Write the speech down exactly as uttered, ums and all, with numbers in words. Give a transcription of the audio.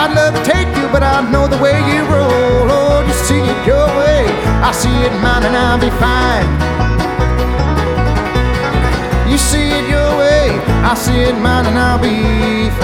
I'd love to take you, but I know the way you roll. Oh, you see it your way, I see it mine, and I'll be fine. You see it your way, I see it mine, and I'll be fine.